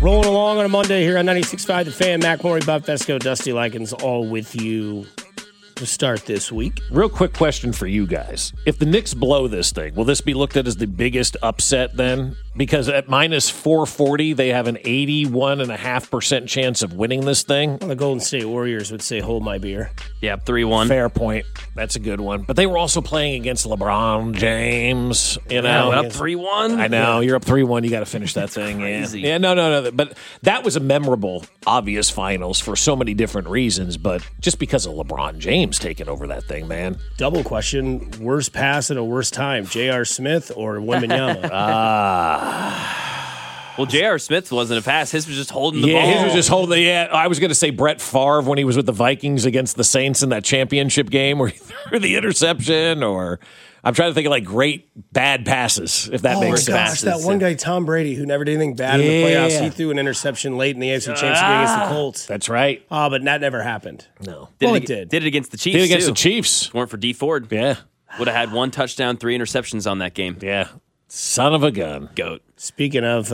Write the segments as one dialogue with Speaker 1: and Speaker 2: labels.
Speaker 1: Rolling along on a Monday here on 96.5 The Fan. Mac Maury, Bob Fesco, Dusty Likens, all with you to start this week.
Speaker 2: Real quick question for you guys. If the Knicks blow this thing, will this be looked at as the biggest upset then? Because at minus 440, they have an 81.5% chance of winning this thing.
Speaker 1: Well, the Golden State Warriors would say, hold my beer.
Speaker 3: Yeah, 3-1.
Speaker 2: Fair point. That's a good one. But they were also playing against LeBron James. You know,
Speaker 3: Yeah, up 3-1.
Speaker 2: I know. You're up 3-1. You got to finish that thing.
Speaker 3: Crazy.
Speaker 2: Yeah, no. But that was a memorable, obvious finals for so many different reasons. But just because of LeBron James taking over that thing, man.
Speaker 1: Double question, worst pass at a worst time, J.R. Smith or Wembanyama?
Speaker 3: Well, J.R. Smith wasn't a pass. His was just holding the ball.
Speaker 2: Yeah, his was just holding. Yeah, I was going to say Brett Favre when he was with the Vikings against the Saints in that championship game where he threw the interception, or I'm trying to think of like great bad passes, if that makes sense.
Speaker 1: That one guy, Tom Brady, who never did anything bad in the playoffs, he threw an interception late in the AFC Championship game against the Colts.
Speaker 2: That's right.
Speaker 1: Oh, but that never happened.
Speaker 2: No.
Speaker 1: It did.
Speaker 3: Did it against the Chiefs,
Speaker 2: Did it against
Speaker 3: too.
Speaker 2: the Chiefs.
Speaker 3: If it weren't for D Ford.
Speaker 2: Yeah.
Speaker 3: Would have had 1 touchdown, 3 interceptions on that game.
Speaker 2: Yeah. Son of a gun.
Speaker 3: Goat.
Speaker 1: Speaking of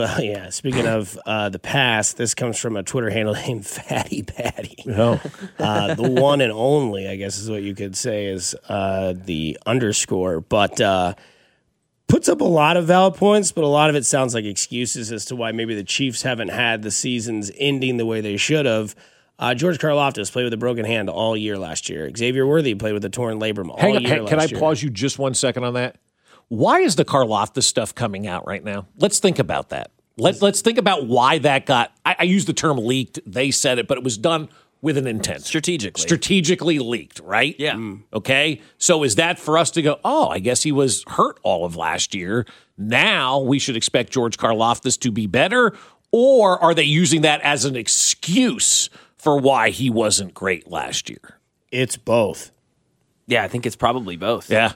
Speaker 1: the past, this comes from a Twitter handle named Fatty Patty.
Speaker 2: Oh.
Speaker 1: The one and only, I guess is what you could say, is the underscore. But puts up a lot of valid points, but a lot of it sounds like excuses as to why maybe the Chiefs haven't had the seasons ending the way they should have. George Karlaftis played with a broken hand all year last year. Xavier Worthy played with a torn labrum all year last year.
Speaker 2: Can I pause you just 1 second on that? Why is the Karlaftis stuff coming out right now? Let's think about that. Let's think about why that got. I use the term leaked. They said it, but it was done with an intent. Strategically leaked, right?
Speaker 3: Yeah.
Speaker 2: Okay. So is that for us to go, oh, I guess he was hurt all of last year. Now we should expect George Karlaftis to be better? Or are they using that as an excuse for why he wasn't great last year?
Speaker 1: It's both.
Speaker 3: Yeah, I think it's probably both.
Speaker 2: Yeah.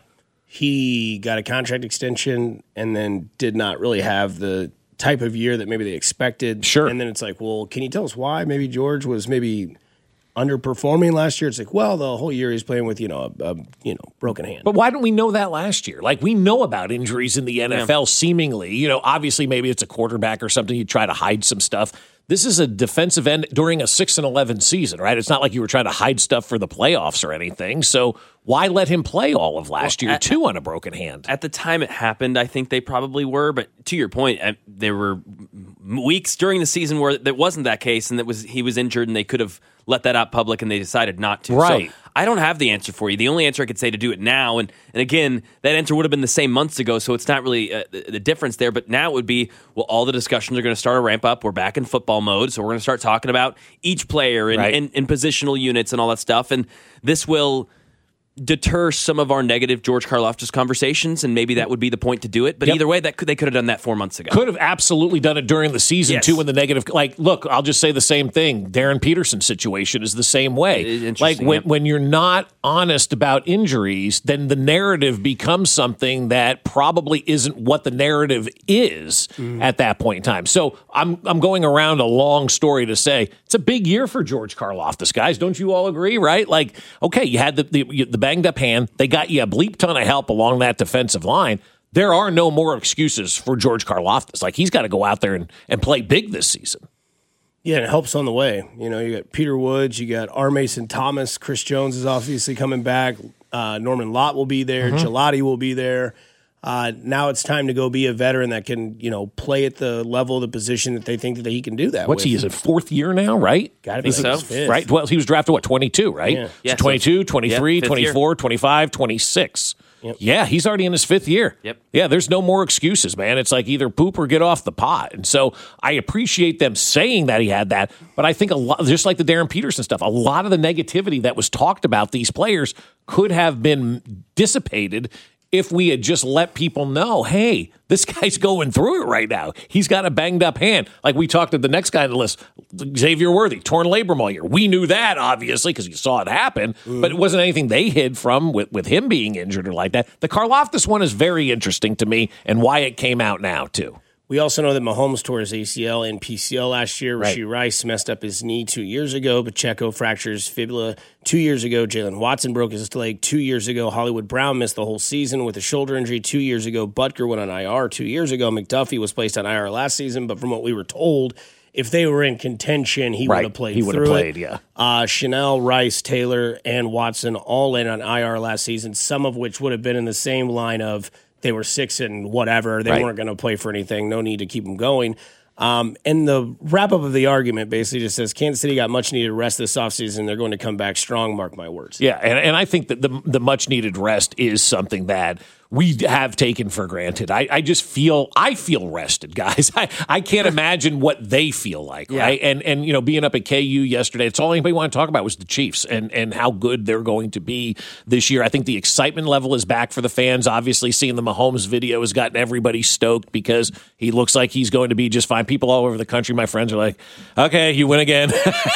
Speaker 1: He got a contract extension and then did not really have the type of year that maybe they expected.
Speaker 2: Sure.
Speaker 1: And then it's like, well, can you tell us why? Maybe George was maybe underperforming last year. It's like, well, the whole year he's playing with, a broken hand.
Speaker 2: But why didn't we know that last year? Like, we know about injuries in the NFL seemingly. Obviously maybe it's a quarterback or something. You try to hide some stuff. This is a defensive end during a 6-11 season, right? It's not like you were trying to hide stuff for the playoffs or anything. So why let him play all of last year, too, on a broken hand?
Speaker 3: At the time it happened, I think they probably were. But to your point, there were weeks during the season where that wasn't that case, and he was injured, and they could have let that out public, and they decided not to.
Speaker 2: Right.
Speaker 3: So I don't have the answer for you. The only answer I could say to do it now, and again, that answer would have been the same months ago, so it's not really the difference there. But now it would be, well, all the discussions are going to start to ramp up. We're back in football mode, so we're going to start talking about each player and positional units and all that stuff. And this will deter some of our negative George Karlaftis conversations, and maybe that would be the point to do it. But either way, they could have done that 4 months ago.
Speaker 2: Could have absolutely done it during the season, too, when the negative... Like, look, I'll just say the same thing. Darren Peterson's situation is the same way. Like, when you're not honest about injuries, then the narrative becomes something that probably isn't what the narrative is at that point in time. So I'm going around a long story to say it's a big year for George Karlaftis, guys. Don't you all agree, right? Like, okay, you had the banged up hand. They got you a bleep ton of help along that defensive line. There are no more excuses for George Karlaftis. Like, he's got to go out there and play big this season.
Speaker 1: Yeah, and it helps on the way. You got Peter Woods, you got R. Mason Thomas, Chris Jones is obviously coming back. Norman Lott will be there. Gelati will be there. Now it's time to go be a veteran that can, play at the level of the position that they think that he can do that.
Speaker 2: What's he? Is it fourth year now, right?
Speaker 1: Got to be
Speaker 3: so.
Speaker 1: Fifth.
Speaker 2: Right? Well, he was drafted, 22, right?
Speaker 1: Yeah.
Speaker 2: So 22, 23, 24,
Speaker 3: year.
Speaker 2: 25, 26.
Speaker 1: Yep.
Speaker 2: Yeah, he's already in his fifth year.
Speaker 3: Yep.
Speaker 2: Yeah, there's no more excuses, man. It's like either poop or get off the pot. And so I appreciate them saying that he had that, but I think a lot, just like the Darren Peterson stuff, a lot of the negativity that was talked about these players could have been dissipated if we had just let people know, hey, this guy's going through it right now. He's got a banged up hand. Like we talked to the next guy on the list, Xavier Worthy, torn labrum all year. We knew that, obviously, because you saw it happen, but it wasn't anything they hid from with him being injured or like that. The Karlaftis one is very interesting to me and why it came out now, too.
Speaker 1: We also know that Mahomes tore his ACL and PCL last year.
Speaker 2: Right.
Speaker 1: Rashee Rice messed up his knee 2 years ago. Pacheco fractured his fibula 2 years ago. Jalen Watson broke his leg 2 years ago. Hollywood Brown missed the whole season with a shoulder injury 2 years ago. Butker went on IR 2 years ago. McDuffie was placed on IR last season, but from what we were told, if they were in contention, he would have played.
Speaker 2: He would have played.
Speaker 1: Yeah. Chanel, Rice, Taylor, and Watson all in on IR last season. Some of which would have been in the same line of they were 6 and whatever. They weren't going to play for anything. No need to keep them going. And the wrap-up of the argument basically just says Kansas City got much-needed rest this offseason. They're going to come back strong, mark my words.
Speaker 2: Yeah, and I think that the much-needed rest is something that we have taken for granted. I feel rested, guys. I can't imagine what they feel like, right? And you know, being up at KU yesterday, it's all anybody wanted to talk about was the Chiefs and how good they're going to be this year. I think the excitement level is back for the fans. Obviously, seeing the Mahomes video has gotten everybody stoked because he looks like he's going to be just fine. People all over the country, my friends, are like, okay, you win again.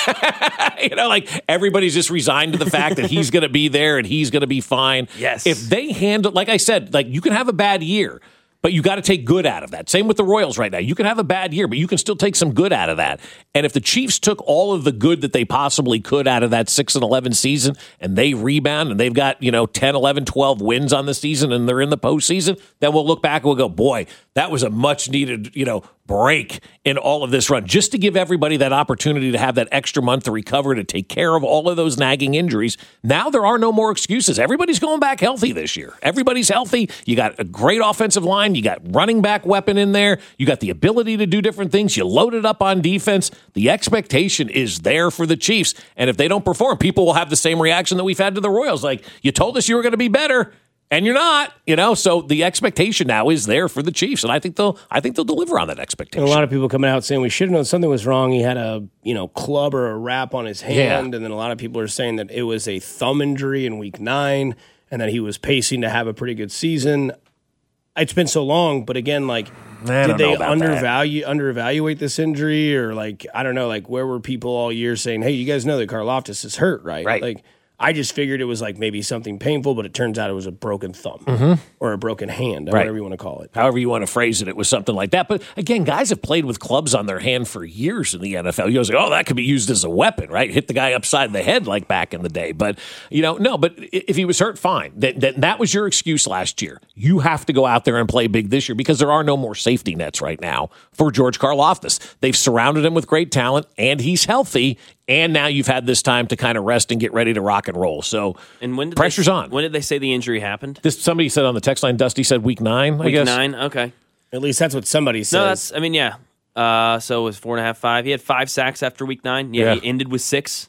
Speaker 2: You know, like everybody's just resigned to the fact that he's going to be there and he's going to be fine.
Speaker 3: Yes.
Speaker 2: If they handle, like I said, like you can have a bad year, but you got to take good out of that. Same with the Royals right now. You can have a bad year, but you can still take some good out of that. And if the Chiefs took all of the good that they possibly could out of that 6-11 season and they rebound and they've got, 10, 11, 12 wins on the season and they're in the postseason, then we'll look back and we'll go, boy, that was a much needed, break in all of this run, just to give everybody that opportunity to have that extra month to recover, to take care of all of those nagging injuries. Now there are no more excuses. Everybody's going back healthy this year. Everybody's healthy. You got a great offensive line. You got running back weapon in there. You got the ability to do different things. You loaded up on defense. The expectation is there for the Chiefs. And if they don't perform, people will have the same reaction that we've had to the Royals. Like, you told us you were going to be better. And you're not, so the expectation now is there for the Chiefs, and I think they'll deliver on that expectation.
Speaker 1: And a lot of people coming out saying we should have known something was wrong. He had a club or a wrap on his hand, and then a lot of people are saying that it was a thumb injury in Week 9, and that he was pacing to have a pretty good season. It's been so long, but again, did they underevaluate this injury, or I don't know, where were people all year saying, hey, you guys know that Karlaftis is hurt, right?
Speaker 2: Right.
Speaker 1: I just figured it was maybe something painful, but it turns out it was a broken thumb or a broken hand, or whatever you want to call it.
Speaker 2: However you want to phrase it, it was something like that. But again, guys have played with clubs on their hand for years in the NFL. You say, that could be used as a weapon, right? Hit the guy upside the head like back in the day. But, no, but if he was hurt, fine. That was your excuse last year. You have to go out there and play big this year because there are no more safety nets right now for George Karlaftis. They've surrounded him with great talent, and he's healthy. And now you've had this time to kind of rest and get ready to rock and roll. So pressure's on.
Speaker 3: When did they say the injury happened?
Speaker 2: Somebody said on the text line, Dusty said Week 9, I guess.
Speaker 3: Week 9, okay.
Speaker 1: At least that's what somebody says.
Speaker 3: No, yeah. So it was 4.5, 5. He had 5 sacks after Week 9. Yeah. He ended with 6.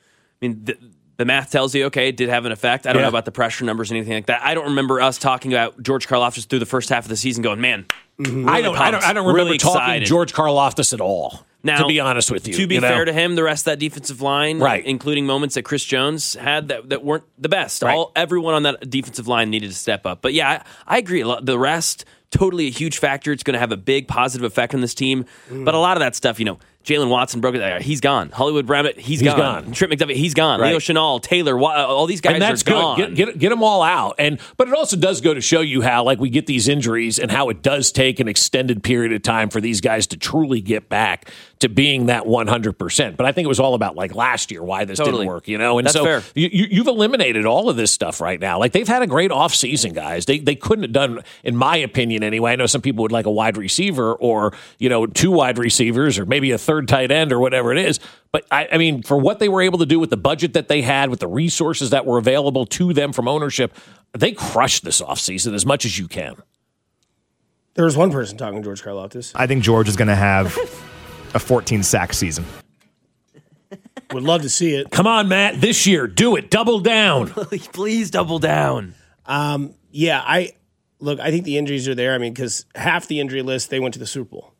Speaker 3: I mean, the math tells you, okay, it did have an effect. I don't know about the pressure numbers or anything like that. I don't remember us talking about George Karlaftis through the first half of the season going, man,
Speaker 2: I don't remember
Speaker 3: really
Speaker 2: talking
Speaker 3: excited.
Speaker 2: George Karlaftis at all.
Speaker 3: Now,
Speaker 2: to be honest with you.
Speaker 3: To be fair to him, the rest of that defensive line,
Speaker 2: right,
Speaker 3: including moments that Chris Jones had that weren't the best.
Speaker 2: Right.
Speaker 3: Everyone on that defensive line needed to step up. But yeah, I agree. The rest, totally a huge factor. It's going to have a big positive effect on this team. But a lot of that stuff, Jalen Watson broke it. He's gone. Hollywood Brown, he's gone. Trent McDuffie, he's gone. Right. Leo Chenal, Taylor, all these guys are gone.
Speaker 2: Get them all out. But it also does go to show you how, we get these injuries and how it does take an extended period of time for these guys to truly get back to being that 100%. But I think it was all about last year why this didn't work, And
Speaker 3: that's
Speaker 2: so
Speaker 3: fair.
Speaker 2: You've eliminated all of this stuff right now. They've had a great offseason, guys. They couldn't have done, in my opinion anyway. I know some people would like a wide receiver or 2 wide receivers or maybe a third tight end or whatever it is. But I mean, for what they were able to do with the budget that they had, with the resources that were available to them from ownership, they crushed this offseason as much as you can.
Speaker 1: There was one person talking to George Karlaftis.
Speaker 4: I think George is going to have a 14-sack season.
Speaker 1: Would love to see it.
Speaker 2: Come on, Matt. This year, do it. Double down.
Speaker 3: Please double down.
Speaker 1: Yeah, I think the injuries are there. I mean, because half the injury list, they went to the Super Bowl.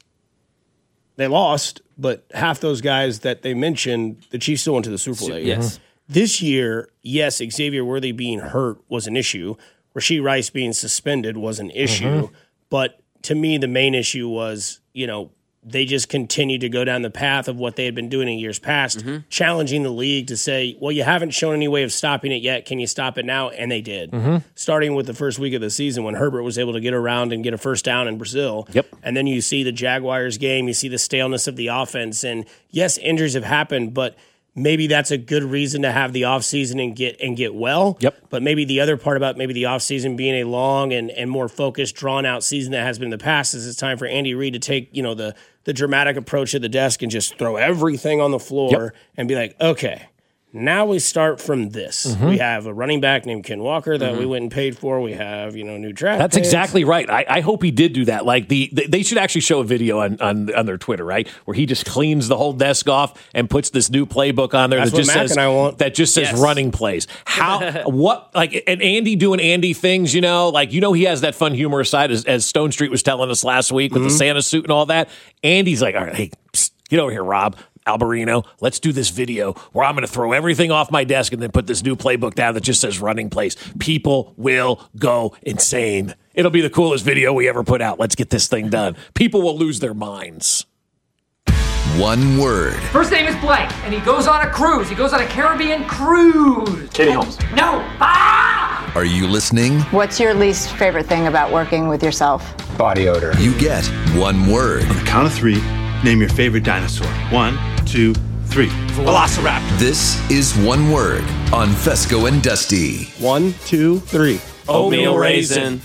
Speaker 1: They lost, but half those guys that they mentioned, the Chiefs still went to the Super Bowl that year.
Speaker 3: Yes.
Speaker 1: This year, yes, Xavier Worthy being hurt was an issue. Rasheed Rice being suspended was an issue. But to me, the main issue was, they just continued to go down the path of what they had been doing in years past, challenging the league to say, well, you haven't shown any way of stopping it yet. Can you stop it now? And they did. Starting with the first week of the season when Herbert was able to get around and get a first down in Brazil.
Speaker 2: Yep.
Speaker 1: And then you see the Jaguars game, you see the staleness of the offense. And yes, injuries have happened, but maybe that's a good reason to have the offseason and get well.
Speaker 2: Yep.
Speaker 1: But maybe the other part about maybe the offseason being a long and more focused, drawn-out season that has been in the past is it's time for Andy Reid to take, the dramatic approach at the desk and just throw everything on the floor and be like, okay, now we start from this.
Speaker 2: Mm-hmm.
Speaker 1: We have a running back named Ken Walker that we went and paid for. We have, new draft
Speaker 2: That's
Speaker 1: picks.
Speaker 2: exactly right. I hope he did do that. Like they should actually show a video on their Twitter, right, where he just cleans the whole desk off and puts this new playbook on there
Speaker 1: That's
Speaker 2: that just says running plays. And Andy doing Andy things, he has that fun humor side as Stone Street was telling us last week with the Santa suit and all that. Andy's like, all right, hey, psst, get over here, Rob Alberino, let's do this video where I'm going to throw everything off my desk and then put this new playbook down that just says running plays. People will go insane. It'll be the coolest video we ever put out. Let's get this thing done. People will lose their minds.
Speaker 5: One word.
Speaker 6: First name is Blake, and he goes on a cruise. He goes on a Caribbean cruise.
Speaker 7: Katie Holmes.
Speaker 6: No. Ah!
Speaker 5: Are you listening?
Speaker 8: What's your least favorite thing about working with yourself?
Speaker 7: Body odor.
Speaker 5: You get one word.
Speaker 9: On the count of 3, name your favorite dinosaur. 1, 2, 3.
Speaker 7: Velociraptor.
Speaker 5: This is One Word on Fesco and Dusty.
Speaker 1: 1, 2, 3.
Speaker 3: Oatmeal raisin.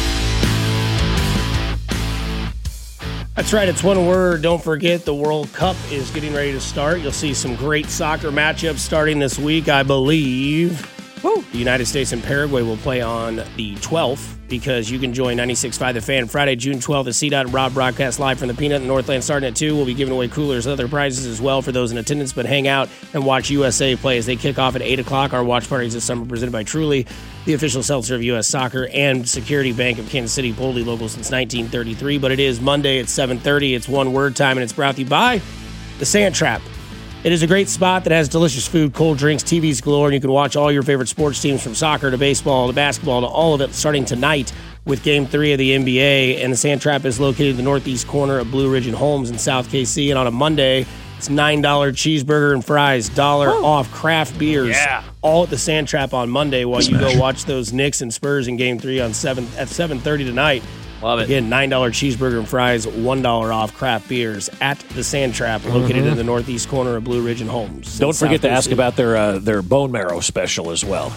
Speaker 1: That's right. It's one word. Don't forget the World Cup is getting ready to start. You'll see some great soccer matchups starting this week, I believe. Woo. The United States and Paraguay will play on the 12th because you can join 96.5 The Fan Friday, June 12th. The C-Dot and Rob broadcast live from the Peanut in Northland starting at 2. We'll be giving away coolers and other prizes as well for those in attendance, but hang out and watch USA play as they kick off at 8 o'clock. Our watch parties this summer presented by Truly, the official seltzer of U.S. Soccer, and Security Bank of Kansas City, boldly local since 1933. But it is Monday at 7:30. It's one word time, and it's brought to you by The Sand Trap. It is a great spot that has delicious food, cold drinks, TVs galore, and you can watch all your favorite sports teams from soccer to baseball to basketball to all of it starting tonight with Game 3 of the NBA. And the Sand Trap is located in the northeast corner of Blue Ridge and Holmes in South KC. And on a Monday, it's $9 cheeseburger and fries, $1 off craft beers.
Speaker 2: Yeah.
Speaker 1: All at the Sand Trap on Monday while you go watch those Knicks and Spurs in Game 3 at 7:30 tonight.
Speaker 3: Love it.
Speaker 1: Again, $9 cheeseburger and fries, $1 off craft beers at the Sand Trap, located in the northeast corner of Blue Ridge and Holmes.
Speaker 2: Don't forget to ask about their bone marrow special as well.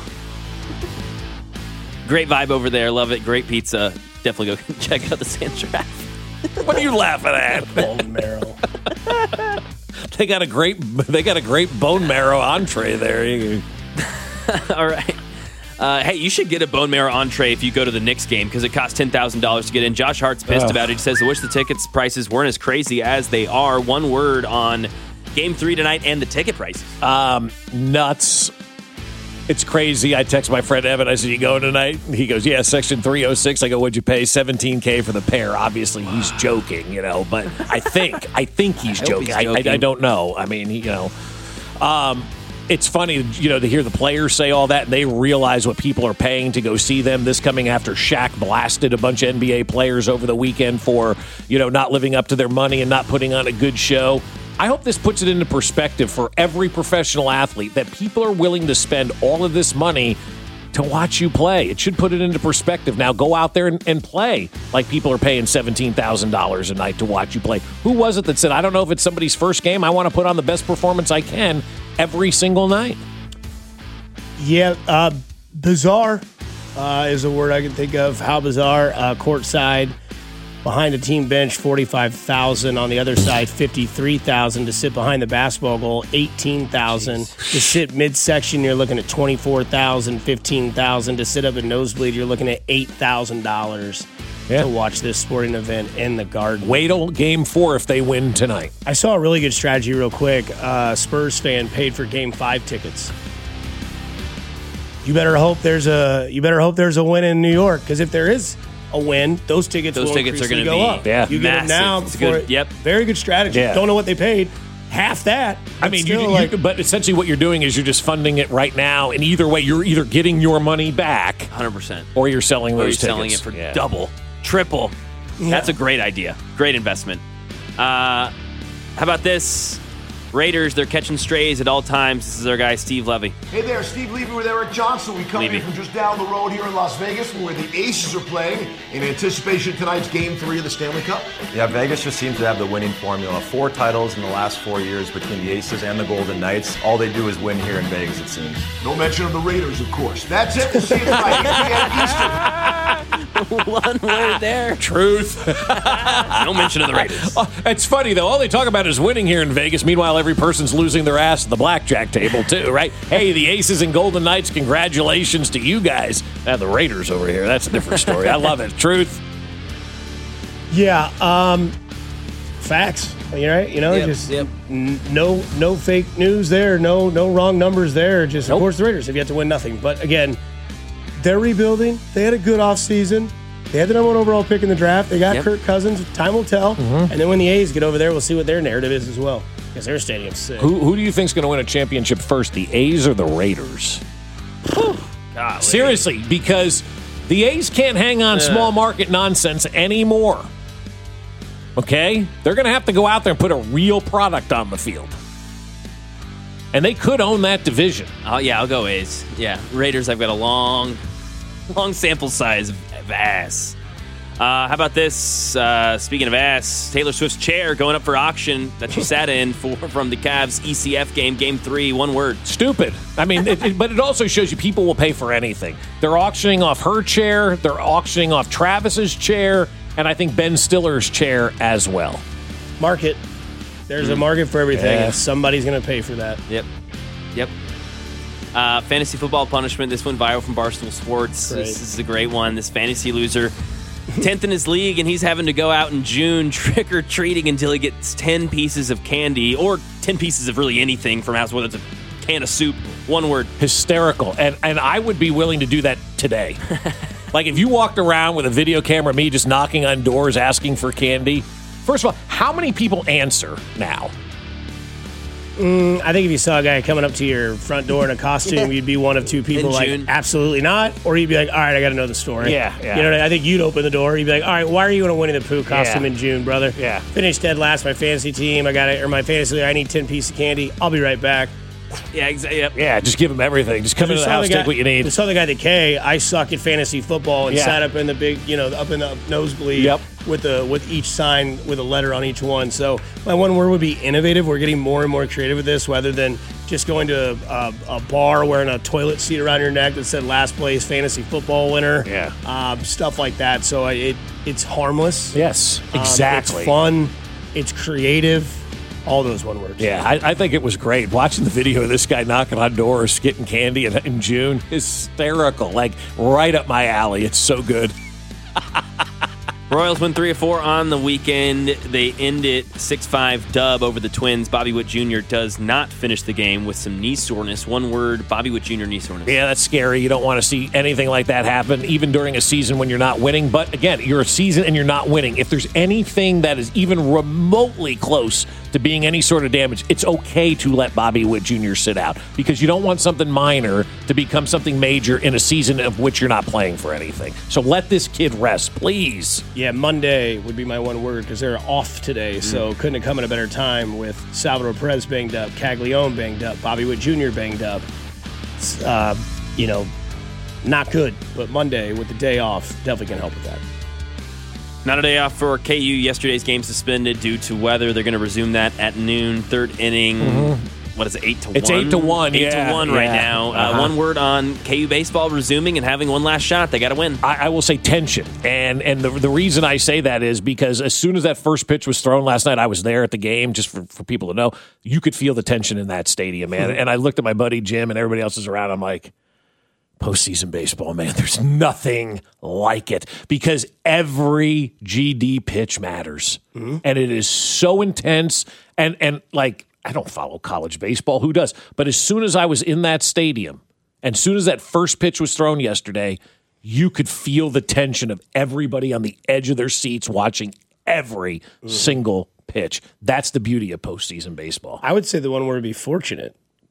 Speaker 3: Great vibe over there. Love it. Great pizza. Definitely go check out the Sand Trap.
Speaker 2: What are you laughing at?
Speaker 1: Bone marrow.
Speaker 2: They got a great bone marrow entree there.
Speaker 3: All right. Hey, you should get a bone marrow entree if you go to the Knicks game because it costs $10,000 to get in. Josh Hart's pissed about it. He says, I wish the tickets prices weren't as crazy as they are. One word on Game 3 tonight and the ticket prices.
Speaker 2: Nuts. It's crazy. I text my friend Evan. I said, you going tonight? He goes, yeah, section 306. I go, what'd you pay? $17K for the pair. Obviously, he's joking, but I think he's joking. I don't know. I mean, it's funny, to hear the players say all that, and they realize what people are paying to go see them. This coming after Shaq blasted a bunch of NBA players over the weekend for, not living up to their money and not putting on a good show. I hope this puts it into perspective for every professional athlete that people are willing to spend all of this money to watch you play. It should put it into perspective. Now go out there and play like people are paying $17,000 a night to watch you play. Who was it that said, I don't know if it's somebody's first game, I want to put on the best performance I can every single night?
Speaker 1: Yeah, bizarre is a word I can think of. How bizarre. Courtside, behind the team bench, $45,000. On the other side, $53,000 to sit behind the basketball goal, $18,000 to sit midsection. You're looking at $24,000, $15,000 to sit up in nosebleed. You're looking at $8,000 to watch this sporting event in the Garden.
Speaker 2: Wait till Game 4 if they win tonight.
Speaker 1: I saw a really good strategy real quick. Spurs fan paid for Game 5 tickets. You better hope there's a win in New York, because if there is a win, those tickets are going to go up.
Speaker 2: Yeah.
Speaker 1: You get them now. Very good strategy.
Speaker 2: Yeah.
Speaker 1: Don't know what they paid. Half that.
Speaker 2: I mean, but essentially what you're doing is you're just funding it right now, and either way, you're either getting your money back
Speaker 3: 100%.
Speaker 2: or you're selling those tickets.
Speaker 3: Selling it for double, triple. Yeah. That's a great idea. Great investment. How about this? Raiders, they're catching strays at all times. This is our guy, Steve Levy.
Speaker 7: Hey there, Steve Levy with Eric Johnson. We come here from just down the road here in Las Vegas where the Aces are playing in anticipation of tonight's Game 3 of the Stanley Cup.
Speaker 10: Yeah, Vegas just seems to have the winning formula. 4 titles in the last 4 years between the Aces and the Golden Knights. All they do is win here in Vegas, it seems.
Speaker 7: No mention of the Raiders, of course. That's it. We'll see you tonight, 8 p.m. Eastern.
Speaker 3: One word there.
Speaker 2: Truth.
Speaker 3: No mention of the Raiders.
Speaker 2: It's funny, though. All they talk about is winning here in Vegas. Meanwhile, every person's losing their ass at the blackjack table, too, right? Hey, the Aces and Golden Knights, congratulations to you guys. Now, the Raiders over here, that's a different story. I love it. Truth.
Speaker 1: Yeah, facts. You're right. No fake news there. No wrong numbers there. Just, of course, the Raiders have yet to win nothing. But, again, they're rebuilding. They had a good offseason. They had the number 1 overall pick in the draft. They got Kirk Cousins. Time will tell. And then when the A's get over there, we'll see what their narrative is as well. Because their stadium's sick.
Speaker 2: Who do you think's going to win a championship first, the A's or the Raiders? Seriously, because the A's can't hang on small market nonsense anymore. Okay? They're going to have to go out there and put a real product on the field. And they could own that division.
Speaker 3: Oh, yeah, I'll go A's. Yeah, Raiders, I've got a long sample size of ass. How about this? Speaking of ass, Taylor Swift's chair going up for auction that she sat in from the Cavs ECF game, Game 3, one word.
Speaker 2: Stupid. I mean, but it also shows you people will pay for anything. They're auctioning off her chair. They're auctioning off Travis's chair. And I think Ben Stiller's chair as well.
Speaker 1: Market. There's a market for everything, and somebody's going to pay for that.
Speaker 3: Yep. Fantasy football punishment. This went viral from Barstool Sports.
Speaker 1: Right.
Speaker 3: This is a great one. This fantasy loser, 10th in his league, and he's having to go out in June trick-or-treating until he gets 10 pieces of candy or 10 pieces of really anything from house, whether it's a can of soup. One word.
Speaker 2: Hysterical. And I would be willing to do that today. Like, if you walked around with a video camera of me just knocking on doors asking for candy, first of all, how many people answer now?
Speaker 1: I think if you saw a guy coming up to your front door in a costume, you'd be one of 2 people like, absolutely not. Or you'd be like, all right, I got to know the story.
Speaker 2: Yeah.
Speaker 1: You know what I mean? I think you'd open the door. You'd be like, all right, why are you in a Winnie the Pooh costume in June, brother?
Speaker 2: Yeah.
Speaker 1: Finished dead last my fantasy team. My fantasy league, I need 10 pieces of candy. I'll be right back.
Speaker 3: Yeah, exactly. Yep.
Speaker 2: Yeah, just give them everything. Just come into the house, take what you need.
Speaker 1: We saw the guy at the K. I suck at fantasy football and sat up in the big, up in the nosebleed with each sign with a letter on each one. So my one word would be innovative. We're getting more and more creative with this, rather than just going to a bar wearing a toilet seat around your neck that said last place fantasy football winner.
Speaker 2: Yeah.
Speaker 1: Stuff like that. So it's harmless.
Speaker 2: Yes, exactly.
Speaker 1: It's fun. It's creative. All those one words.
Speaker 2: Yeah, I think it was great. Watching the video of this guy knocking on doors, getting candy in June, hysterical. Like, right up my alley. It's so good.
Speaker 3: Royals win 3 of 4 on the weekend. They end it 6-5 dub over the Twins. Bobby Witt Jr. does not finish the game with some knee soreness. One word, Bobby Witt Jr. knee soreness.
Speaker 2: Yeah, that's scary. You don't want to see anything like that happen, even during a season when you're not winning. But again, you're a season and you're not winning. If there's anything that is even remotely close to being any sort of damage, it's okay to let Bobby Witt Jr. sit out, because you don't want something minor to become something major in a season of which you're not playing for anything. So let this kid rest, please.
Speaker 1: Yeah, Monday would be my one word, because they're off today, so couldn't have come at a better time with Salvador Perez banged up, Caglione banged up, Bobby Witt Jr. banged up. It's, not good, but Monday with the day off definitely can help with that.
Speaker 3: Not a day off for KU. Yesterday's game suspended due to weather. They're going to resume that at noon. Third inning. What is it, 8-1?
Speaker 2: It's 8-1.
Speaker 3: 8-1 right now. One word on KU baseball resuming and having one last shot. They got to win.
Speaker 2: I will say tension. And the reason I say that is because as soon as that first pitch was thrown last night, I was there at the game, just for people to know. You could feel the tension in that stadium, man. And I looked at my buddy Jim and everybody else is around. I'm like, postseason baseball, man, there's nothing like it, because every GD pitch matters. And it is so intense. And like, I don't follow college baseball. Who does? But as soon as I was in that stadium, and as soon as that first pitch was thrown yesterday, you could feel the tension of everybody on the edge of their seats watching every single pitch. That's the beauty of postseason baseball.
Speaker 1: I would say the one word would be fortunate.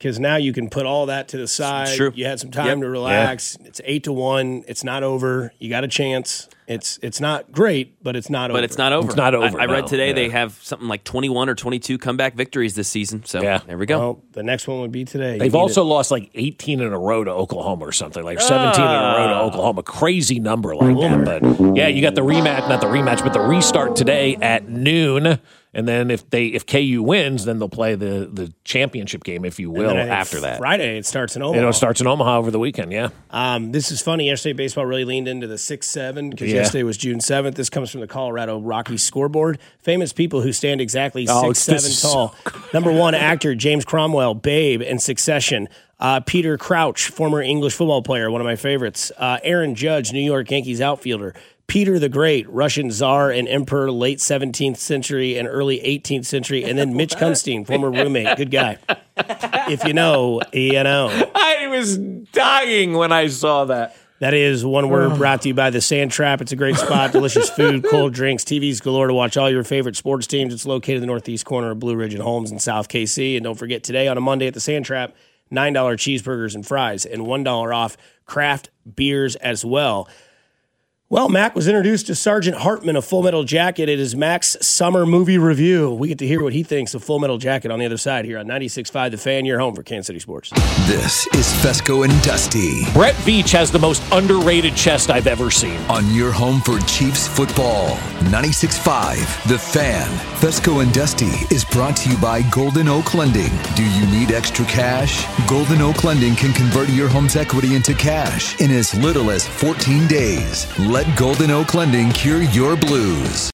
Speaker 1: because now you can put all that to the side.
Speaker 3: It's true.
Speaker 1: You had some time to relax. Yeah. It's 8-1. It's not over. You got a chance. It's not great, but it's not over.
Speaker 3: But it's not over.
Speaker 2: It's not over.
Speaker 3: I read today they have something like 21 or 22 comeback victories this season. So there we go.
Speaker 1: Well, the next one would be today.
Speaker 2: They've also lost like 18 in a row to Oklahoma or something, like 17 in a row to Oklahoma. Crazy number like that. But yeah, you got the rematch, not the rematch, but the restart today at noon. And then if KU wins, then they'll play the championship game, if you will, after that.
Speaker 1: Friday, it starts in Omaha.
Speaker 2: It starts in Omaha over the weekend, yeah.
Speaker 1: This is funny. Yesterday, baseball really leaned into the 6-7 because yesterday was June 7th. This comes from the Colorado Rockies scoreboard. Famous people who stand exactly 6'7" tall. Number one, actor James Cromwell, Babe, and Succession. Peter Crouch, former English football player, one of my favorites. Aaron Judge, New York Yankees outfielder. Peter the Great, Russian Tsar and Emperor, late 17th century and early 18th century. And then Mitch Kunstein, former roommate. Good guy. If you know, you know.
Speaker 2: I was dying when I saw that.
Speaker 1: That is one word brought to you by the Sand Trap. It's a great spot, delicious food, cold drinks, TVs galore to watch all your favorite sports teams. It's located in the northeast corner of Blue Ridge and Holmes in South KC. And don't forget, today on a Monday at the Sand Trap, $9 cheeseburgers and fries and $1 off craft beers as well. Well, Mac was introduced to Sergeant Hartman of Full Metal Jacket at his Mac's summer movie review. We get to hear what he thinks of Full Metal Jacket on the other side here on 96.5 The Fan, your home for Kansas City Sports.
Speaker 5: This is Fesco and Dusty.
Speaker 2: Brett Veach has the most underrated chest I've ever seen.
Speaker 5: On your home for Chiefs football, 96.5 The Fan. Fesco and Dusty is brought to you by Golden Oak Lending. Do you need extra cash? Golden Oak Lending can convert your home's equity into cash in as little as 14 days. Let Golden Oak Lending cure your blues.